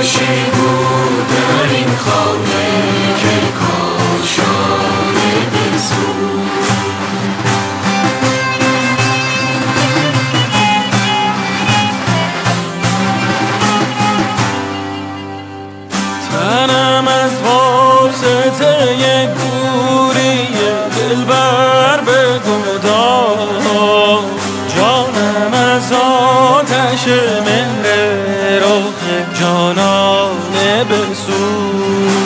آتشی بود در این خانه که کاشانه بسوخت. تنم از واسطه گوری دلبر به گداز، جانم از آتش مهر رخ جانانه بسوخت.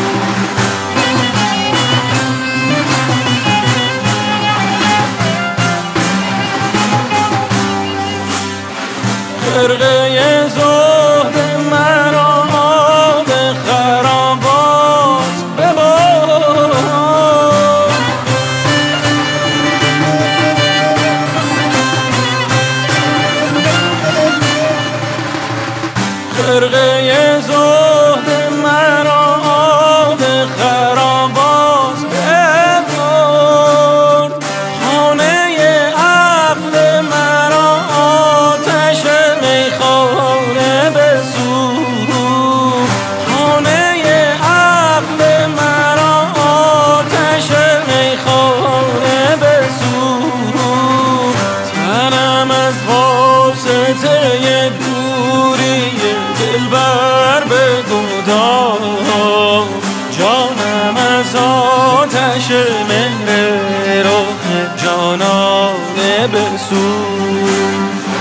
خرقه زهد مرا به خرابات ببر، خرقه زهد مرا به خرابات ببرد. خانه عقل مرا آتش میخانه بسوخت. خانه عقل مرا آتش میخانه بسوخت. تنم از واسطه دوری دلبر به گداز، جانم از آتش مهر رخ جانانه بسوخت.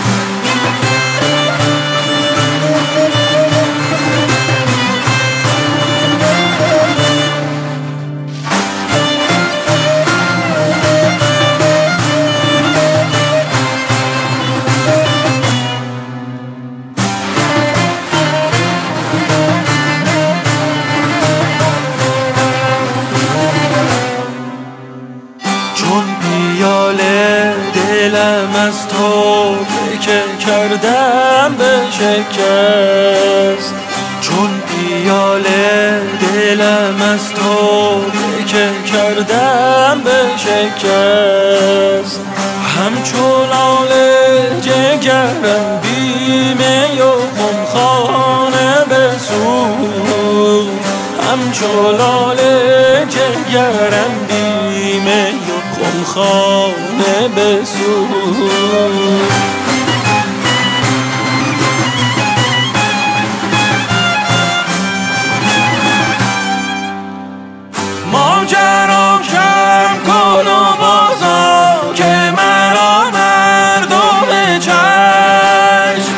چون پیاله دلم از تو که کردم به شکست، چون پیاله دلم از تو که کردم به شکست. همچون لاله جگرم بیمه و خمخانه بسوخت. همچون لاله جگرم بیمه و خمخانه بسوخت. ماجرا کم کن و بازا که مرا مردم چشم،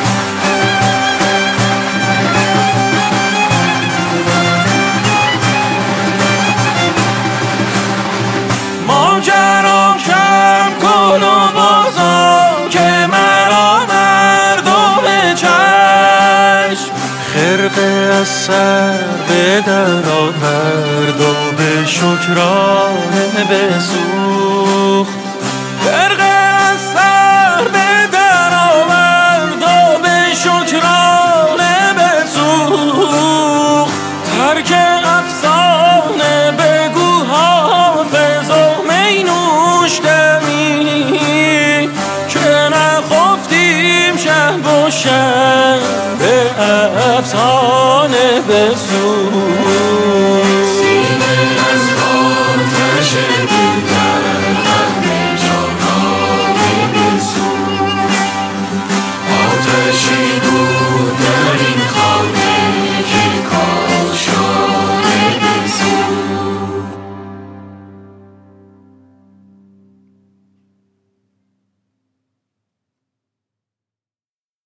ماجرا کم کن و بازا که مرا مردم چشم. خرقه از سر به در آورد و به شکرانه بسوخت. خرقه از سر به در آورد و به شکرانه بسوخت. ترک افسانه بگو حافظ و می نوشدمی که نخفتیم شب و شب به افسانه بسوخت.